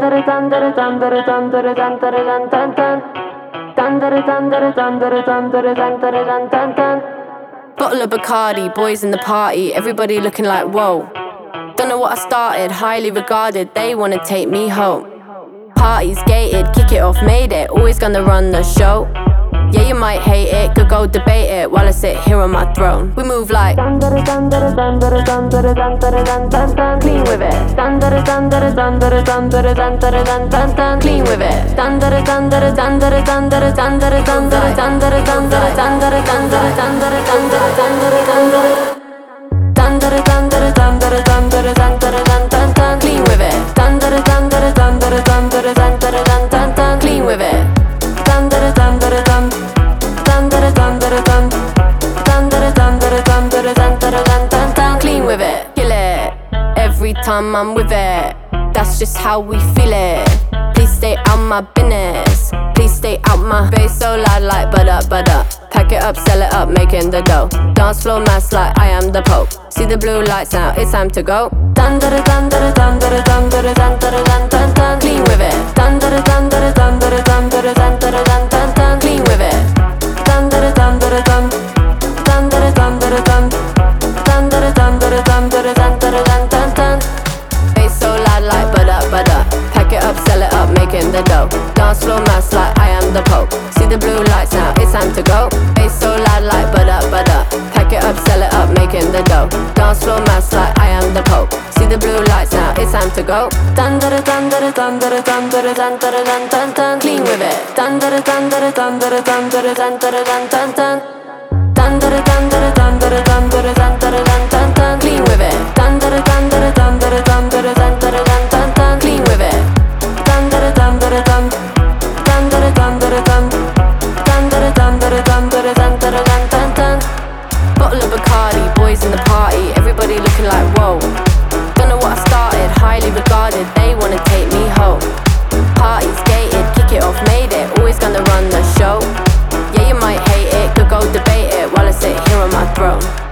Bottle of Bacardi, boys in the party, everybody looking like whoa. Don't know what I started, highly regarded, they wanna take me home. Parties gated, kick it off, made it, always gonna run the show. Yeah, you might hate it, could go debate it while I sit here on my throne. We move like clean with it. Clean with it. Clean with it. Clean with it. Clean with it, kill it. Every time I'm with it, that's just how we feel it. Please stay out my business, please stay out my face. So loud like butter, butter. Pack it up, sell it up, making the dough. Dance floor mass like I am the Pope. See the blue lights now, it's time to go. Clean with it. Clean with it. Bass so loud like butter, butter. Pack it up, sell it up, making the dough. Dance floor mass like I am the Pope. See the blue lights now, it's time to go. Bass so loud like butter, butter. Pack it up, sell it up, making the dough. Dance floor mass like I am the Pope. See the blue lights now, it's time to go. Clean with it. Clean with it. Clean with it. Bottle of Bacardi, boys in the party, everybody looking like whoa. Don't know what I started, highly regarded, they wanna take me home. Parties gated, kick it off, made it, always gonna run the show. Yeah, you might hate it, could go debate it while I sit here on my throne.